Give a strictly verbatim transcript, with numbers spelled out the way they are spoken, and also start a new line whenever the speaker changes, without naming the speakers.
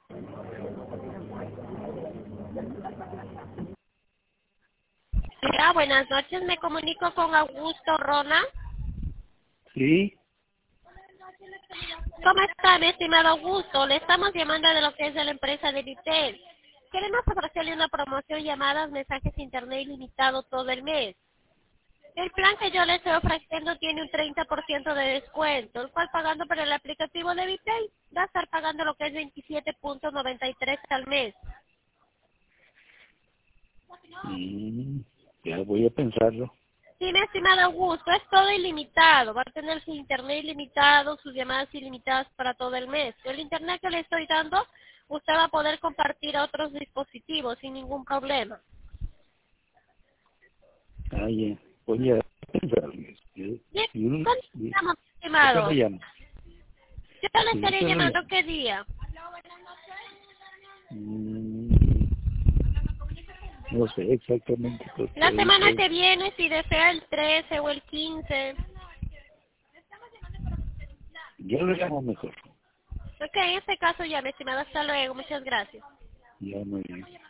Hola, buenas noches. Me comunico con Augusto Rona.
Sí,
¿Cómo está, mi estimado Augusto? Le estamos llamando de lo que es de la empresa de Vitel. Queremos ofrecerle una promoción llamadas, mensajes internet ilimitado todo el mes. El plan que yo le estoy ofreciendo tiene un treinta por ciento de descuento, el cual pagando por el aplicativo de Vitel va a estar pagando lo que es veintisiete punto noventa y tres al mes.
mm, ya voy a pensarlo.
Sí, mi estimado Augusto, es todo ilimitado. Va a tener su internet ilimitado, sus llamadas ilimitadas para todo el mes. El internet que le estoy dando, usted va a poder compartir a otros dispositivos sin ningún problema.
Ah, ya, voy a pensarlo. Y,
Bien,
y, y,
continuamos,
¿a qué me
estimado.
llama?
Yo le
Sí, ¿a
estaría
qué me
llamando
llama?
qué día.
Mm, no sé exactamente porque
La
ahí
semana
estoy.
que viene, si desea el trece o el quince.
Yo lo llamo mejor.
Ok, en este caso ya, mi estimado. Hasta luego. Muchas gracias.
Ya muy bien.